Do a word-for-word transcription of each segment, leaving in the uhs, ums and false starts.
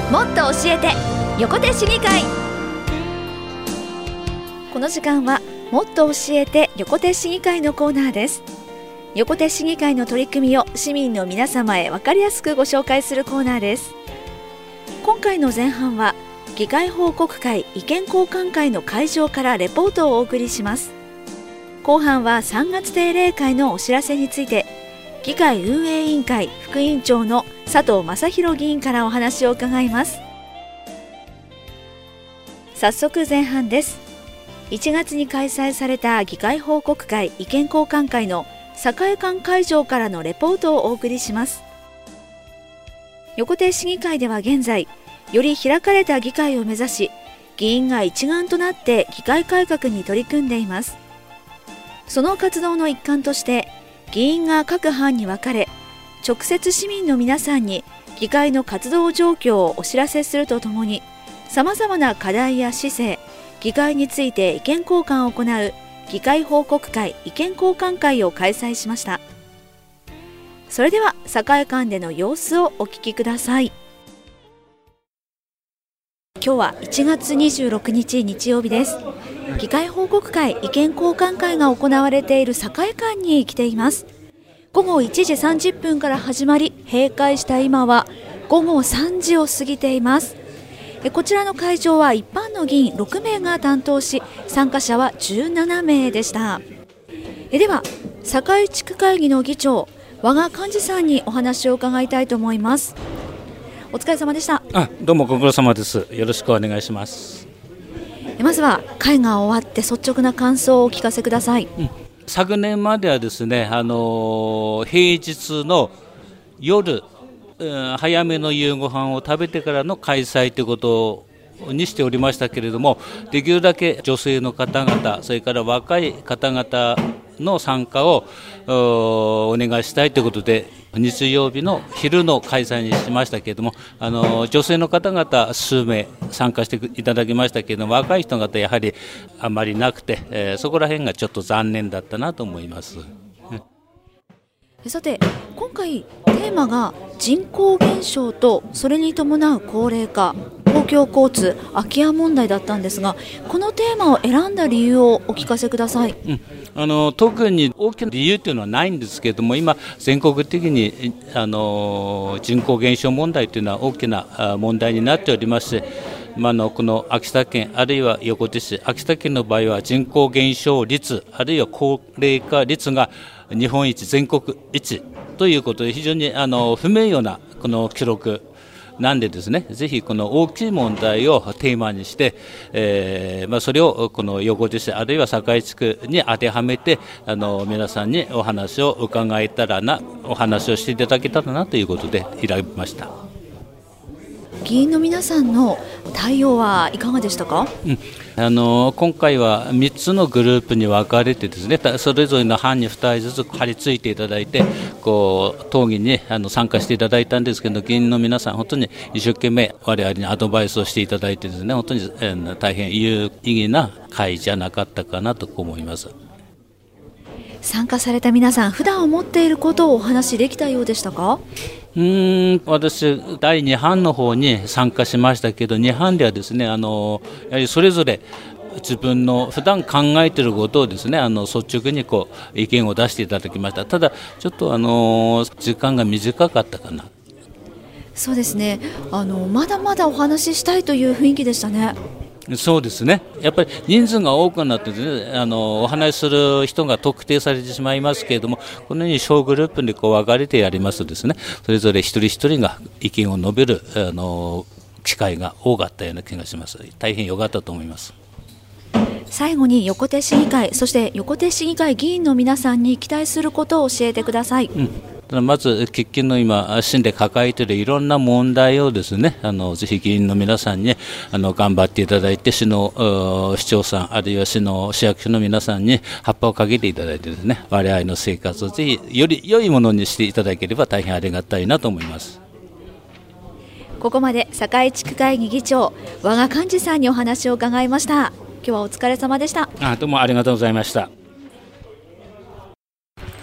もっと教えて横手市議会。この時間はもっと教えて横手市議会のコーナーです。横手市議会の取り組みを市民の皆様へ分かりやすくご紹介するコーナーです。今回の前半は議会報告会意見交換会の会場からレポートをお送りします。後半はさんがつ定例会のお知らせについて議会運営委員会副委員長の佐藤正弘議員からお話を伺います。早速前半です。いちがつに開催された議会報告会意見交換会の栄館会場からのレポートをお送りします。横手市議会では現在より開かれた議会を目指し、議員が一丸となって議会改革に取り組んでいます。その活動の一環として議員が各班に分かれ、直接市民の皆さんに議会の活動状況をお知らせするとともに、さまざまな課題や市政、議会について意見交換を行う議会報告会意見交換会を開催しました。それでは栄館での様子をお聞きください。今日はいちがつにじゅうろくにち日曜日です。議会報告会意見交換会が行われている栄館に来ています。ごごいちじさんじゅっぷんから始まり、閉会した今はごごさんじを過ぎています。こちらの会場は一般の議員ろくめいが担当し、参加者はじゅうななめいでした。では堺地区会議の議長和賀幹事さんにお話を伺いたいと思います。お疲れ様でした。 あ、どうもご苦労様です。よろしくお願いします。 まずは会が終わって率直な感想をお聞かせください。 うん、昨年まではですね、あの平日の夜、うん、早めの夕ご飯を食べてからの開催ということにしておりましたけれども、できるだけ女性の方々、それから若い方々の参加を お, お願いしたいということで、日曜日の昼の開催にしましたけれども、あの女性の方々数名参加していただきましたけれども、若い人方やはりあまりなくて、えー、そこら辺がちょっと残念だったなと思います。 さて今回テーマが人口減少とそれに伴う高齢化、公共交通、空き家問題だったんですが、このテーマを選んだ理由をお聞かせください。 うん、あの特に大きな理由というのはないんですけれども、今全国的にあの人口減少問題というのは大きな問題になっておりまして、まあ、のこの秋田県あるいは横手市、秋田県の場合は人口減少率あるいは高齢化率が日本一、全国一ということで、非常にあの不名誉なこの記録なんでですね、ぜひこの大きい問題をテーマにして、えーまあ、それをこの横手市あるいは堺地区に当てはめて、あの皆さんにお話を伺えたらな、お話をしていただけたらなということで選びました。 議員の皆さんの対応はいかがでしたか？ うん、あの今回はみっつのグループに分かれてですね、それぞれの班にふたりずつ張り付いていただいて、こう討議にあの参加していただいたんですけど、議員の皆さん本当に一生懸命我々にアドバイスをしていただいてですね、本当に、えー、大変有意義な会じゃなかったかなと思います。 参加された皆さん、普段思っていることをお話しできたようでしたか？ うーん私だいに班の方に参加しましたけど、に班ではですね、あのやはりそれぞれ自分の普段考えていることをですね、あの率直にこう意見を出していただきました。ただちょっとあの時間が短かったかな。 そうですね、あのまだまだお話ししたいという雰囲気でしたね。 そうですね、やっぱり人数が多くなって、ね、あのお話しする人が特定されてしまいますけれども、このように小グループにこう分かれてやりますとですね、それぞれ一人一人が意見を述べるあの機会が多かったような気がします。大変良かったと思います。 最後に横手市議会、そして横手市議会議員の皆さんに期待することを教えてください。 うん、まず喫緊の今市で抱えているいろんな問題をですね、あのぜひ議員の皆さんにあの頑張っていただいて、市の市長さんあるいは市の市役所の皆さんに葉っぱをかけていただいてですね、我々の生活をぜひより良いものにしていただければ大変ありがたいなと思います。 ここまで堺地区会議議長和賀幹事さんにお話を伺いました。今日はお疲れ様でした。 あ、どうもありがとうございました。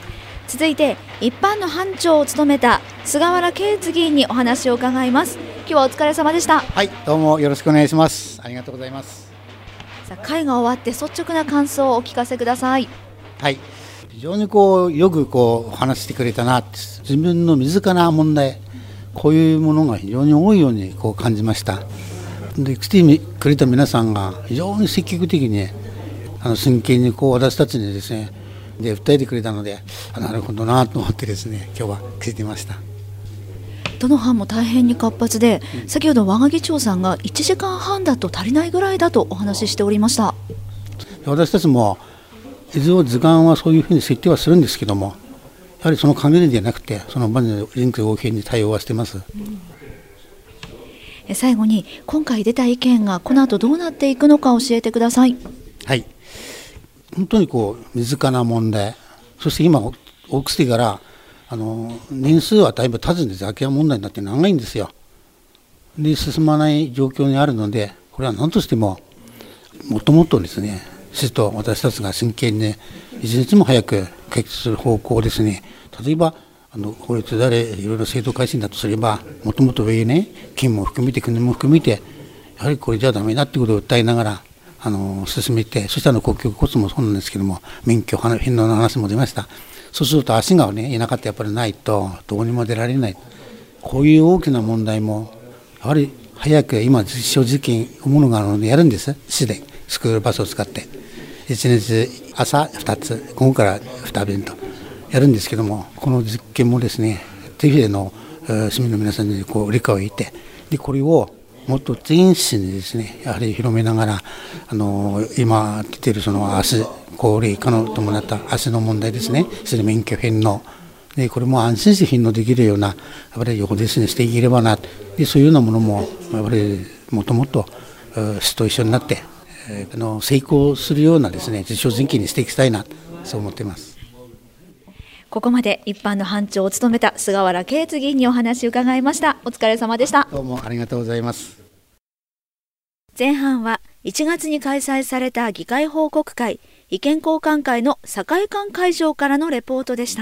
続いて一般の班長を務めた菅原圭司議員にお話を伺います。今日はお疲れ様でした。 はい、どうもよろしくお願いします。ありがとうございます。 さあ、会が終わって率直な感想をお聞かせください。 はい、非常にこうよくこう話してくれたなって、自分の身近な問題、こういうものが非常に多いようにこう感じました。で、来てくれた皆さんが非常に積極的にあの真剣にこう私たちにですねで訴えてくれたので、あ、なるほどなと思ってですね、今日は来てました。 どの班も大変に活発で、うん、先ほど我が議長さんがいちじかんはんだと足りないぐらいだとお話ししておりました。 私たちも一応時間はそういうふうに設定はするんですけども、やはりその限りではなくて、その場で臨機応変に対応はしてます。 うん、最後に今回出た意見がこの後どうなっていくのか教えてください。 はい、本当にこう身近な問題、そして今大きくてからあの年数はだいぶ経つんです。空き家問題になって長いんですよ。で、進まない状況にあるので、これは何としてももっともっとですね、市と私たちが真剣に一日も早く解決する方向ですね。例えばあの法律であれいろいろ制度改新だとすれば、もともと上ね、県も含めて国も含めて、やはりこれじゃダメだってことを訴えながらあの進めて、そしてあの公共交通もそうなんですけども、免許返納の話も出ました。そうすると足がね、田舎ってやっぱりないとどこにも出られない。こういう大きな問題もやはり早く今実証実験ものがあるのでやるんです。市でスクールバスを使っていちにち朝ふたつ、午後からにべんとやるんですけども、この実験もですね、ぜひの市民の皆さんにこう理解を得て、でこれをもっと全市にですね、やはり広めながら、あの今来ているその足高齢化の伴った足の問題ですね、それ免許返納で、これも安心して返納できるようなやっぱり横ですねしていければな、でそういうようなものもやっぱりもっともっと市と一緒になって、えー、あの成功するようなですね実証実験にしていきたいな、そう思っています。 ここまで一般の班長を務めた菅原啓津議員にお話を伺いました。お疲れ様でした。 どうもありがとうございます。 前半はいちがつに開催された議会報告会意見交換会の栄館会場からのレポートでした。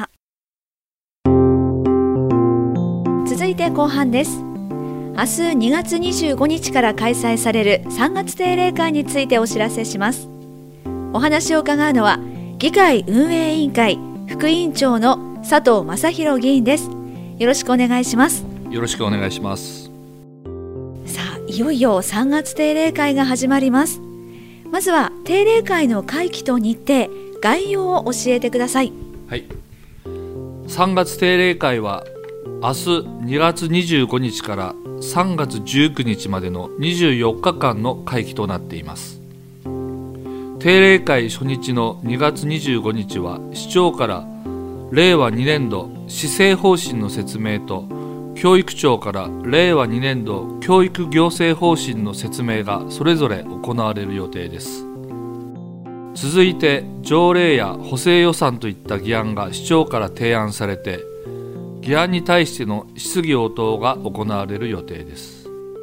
続いて後半です。明日にがつにじゅうごにちから開催されるさんがつ定例会についてお知らせします。お話を伺うのは議会運営委員会副委員長の佐藤正弘議員です。よろしくお願いします。 よろしくお願いします。 さあ、いよいよさんがつ定例会が始まります。まずは定例会の会期と日程、概要を教えてください。 はい、さんがつ定例会は明日にがつにじゅうごにちからさんがつじゅうくにちまでのにじゅうよっかかんの会期となっています。定例会初日のにがつにじゅうごにちは市長かられいわにねんど施政方針の説明と、教育庁かられいわにねんど教育行政方針の説明がそれぞれ行われる予定です。続いて条例や補正予算といった議案が市長から提案されて、議案に対しての質疑応答が行われる予定です。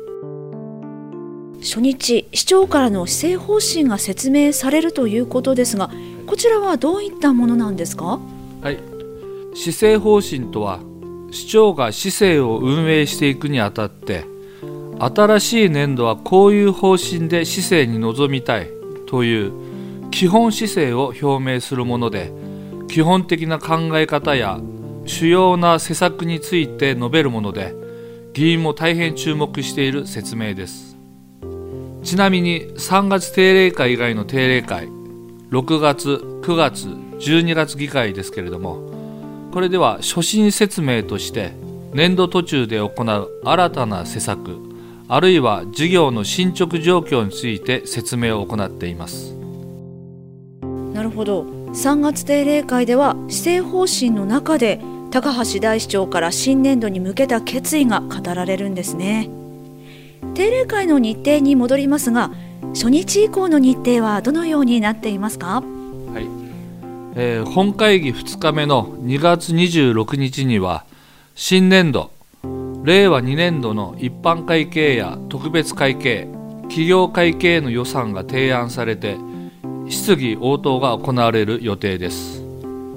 初日、市長からの施政方針が説明されるということですが、こちらはどういったものなんですか？ はい、施政方針とは市長が市政を運営していくにあたって、新しい年度はこういう方針で市政に臨みたいという基本姿勢を表明するもので、基本的な考え方や主要な施策について述べるもので、議員も大変注目している説明です。ちなみにさんがつ定例会以外の定例会、ろくがつ、くがつ、じゅうにがつ議会ですけれども、これでは所信説明として年度途中で行う新たな施策、あるいは事業の進捗状況について説明を行っています。 なるほど。さんがつ定例会では施政方針の中で高橋大市長から新年度に向けた決意が語られるんですね。定例会の日程に戻りますが、初日以降の日程はどのようになっていますか？ はい、えー、本会議ふつかめのにがつにじゅうろくにちには新年度れいわにねんどの一般会計や特別会計、企業会計の予算が提案されて質疑応答が行われる予定です。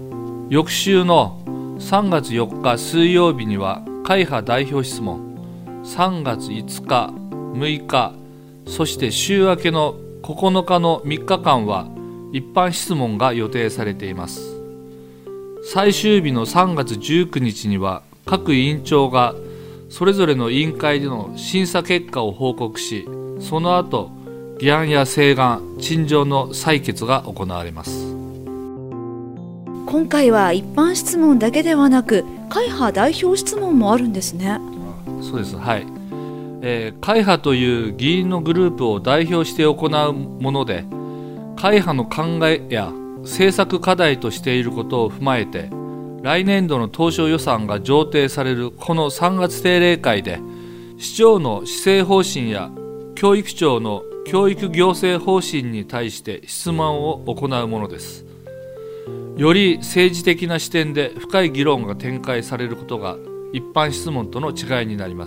翌週のさんがつよっか水曜日には会派代表質問、 さんがついつか、むいか、そして週明けのここのかのみっかかんは一般質問が予定されています。最終日のさんがつじゅうくにちには各委員長がそれぞれの委員会での審査結果を報告し、その後議案や請願、陳情の採決が行われます。 今回は一般質問だけではなく会派代表質問もあるんですね。 そうです、はい。えー、会派という議員のグループを代表して行うもので、会派の考えや政策課題としていることを踏まえて、来年度の当初予算が上呈されるこのさんがつ定例会で、市長の施政方針や教育庁の教育行政方針に対して質問を行うものです。より政治的な視点で深い議論が展開されることが一般質問との違いになります。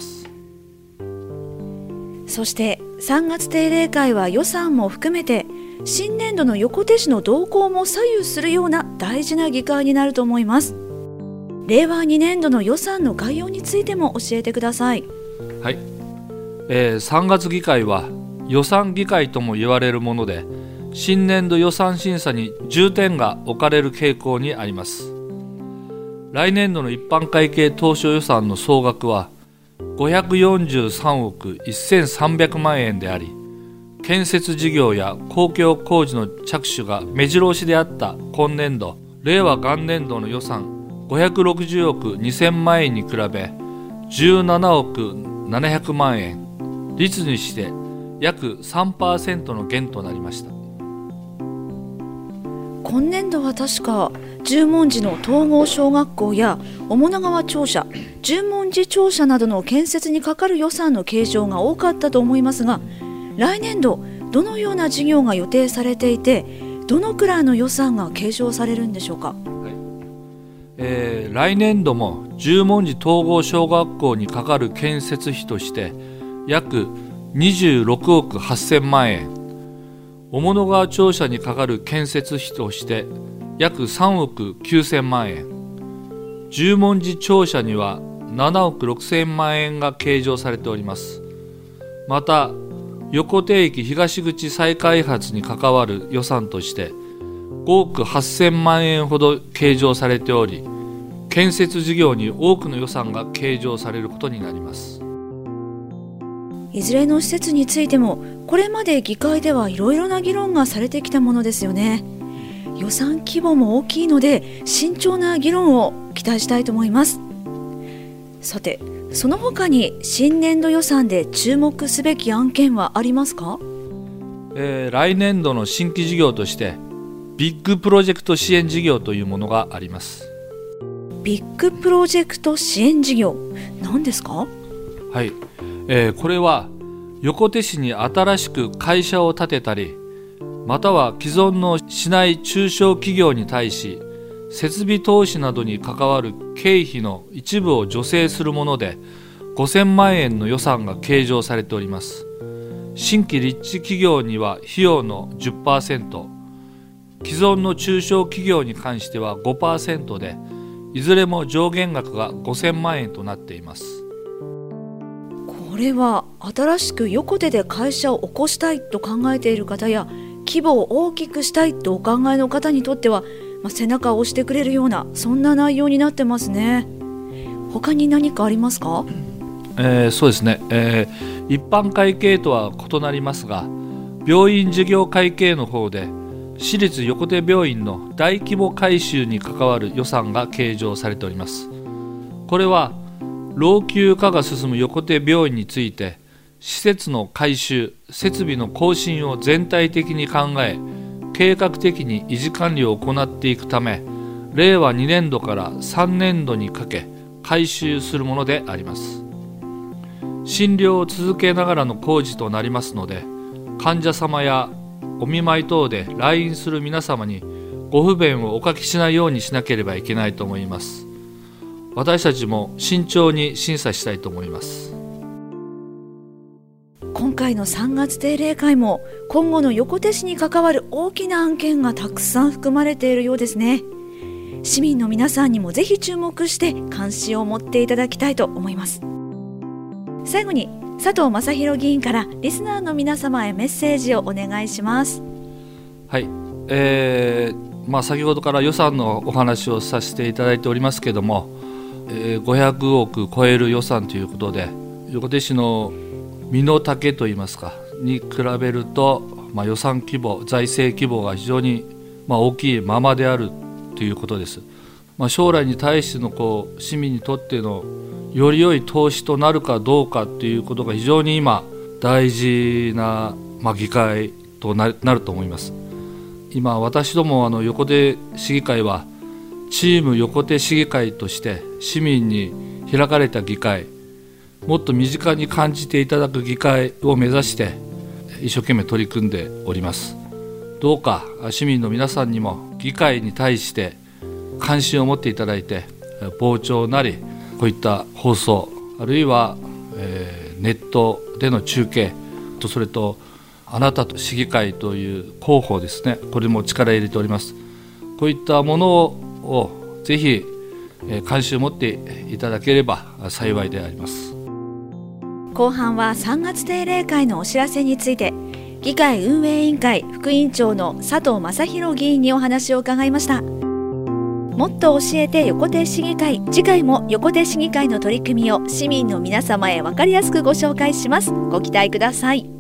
そしてさんがつ定例会は予算も含めて新年度の横手市の動向も左右するような大事な議会になると思います。れいわにねんどの予算の概要についても教えてください。 はい、えー、さんがつ議会は予算議会とも言われるもので、新年度予算審査に重点が置かれる傾向にあります。来年度の一般会計当初予算の総額はごひゃくよんじゅうさんおくせんさんびゃくまんえんであり、建設事業や公共工事の着手が目白押しであった今年度、令和元年度の予算ごひゃくろくじゅうおくにせんまんえんに比べじゅうななおくななひゃくまんえん、率にして約 さんパーセント の減となりました。 今年度は確か十文字の統合小学校や面長庁舎、十文字庁舎などの建設にかかる予算の計上が多かったと思いますが、来年度どのような事業が予定されていて、どのくらいの予算が計上されるんでしょうか。はい、 えー、来年度も十文字統合小学校にかかる建設費として約にじゅうろくおくはっせんまんえん、面長庁舎にかかる建設費として約さんおくきゅうせんまんえん、十文字庁舎にはななおくろくせんまんえんが計上されております。また横手駅東口再開発に関わる予算としてごおくはっせんまんえんほど計上されており、建設事業に多くの予算が計上されることになります。 いずれの施設についてもこれまで議会ではいろいろな議論がされてきたものですよね。予算規模も大きいので慎重な議論を期待したいと思います。さて、その他に新年度予算で注目すべき案件はありますか？ えー、来年度の新規事業としてビッグプロジェクト支援事業というものがあります。 ビッグプロジェクト支援事業、何ですか？ はい、えー、これは横手市に新しく会社を建てたり、または既存の市内中小企業に対し設備投資などに関わる経費の一部を助成するもので、ごせんまんえんの予算が計上されております。新規立地企業には費用の じゅっパーセント、 既存の中小企業に関しては ごパーセント で、いずれも上限額がごせんまんえんとなっています。 これは新しく横手で会社を起こしたいと考えている方や規模を大きくしたいとお考えの方にとっては、まあ、背中を押してくれるようなそんな内容になってますね。他に何かありますか？ えー、そうですね、えー、一般会計とは異なりますが、病院事業会計の方で市立横手病院の大規模改修に関わる予算が計上されております。これは老朽化が進む横手病院について、施設の改修、設備の更新を全体的に考え、計画的に維持管理を行っていくため、れいわにねんどからさんねんどにかけ改修するものであります。診療を続けながらの工事となりますので、患者様やお見舞い等で来院する皆様にご不便をおかけしないようにしなければいけないと思います。私たちも慎重に審査したいと思います。 今回のさんがつ定例会も今後の横手市に関わる大きな案件がたくさん含まれているようですね。市民の皆さんにもぜひ注目して関心を持っていただきたいと思います。 最後に佐藤正弘議員からリスナーの皆様へメッセージをお願いします。 はい、えーまあ、先ほどから予算のお話をさせていただいておりますけれども、えー、ごひゃくおく超える予算ということで、横手市の身の丈といいますかに比べると、まあ、予算規模、財政規模が非常にまあ大きいままであるということです。まあ、将来に対してのこう市民にとってのより良い投資となるかどうかということが非常に今大事な、まあ、議会と な, なると思います。今私どもあの横手市議会はチーム横手市議会として市民に開かれた議会、もっと身近に感じていただく議会を目指して一生懸命取り組んでおります。どうか市民の皆さんにも議会に対して関心を持っていただいて、傍聴なりこういった放送、あるいは、えー、ネットでの中継と、それとあなたと市議会という広報ですね、これも力入れております。こういったものをぜひ、えー、関心を持っていただければ幸いであります。 後半はさんがつ定例会のお知らせについて、議会運営委員会副委員長の佐藤正弘議員にお話を伺いました。もっと教えて横手市議会、次回も横手市議会の取り組みを市民の皆様へ分かりやすくご紹介します。ご期待ください。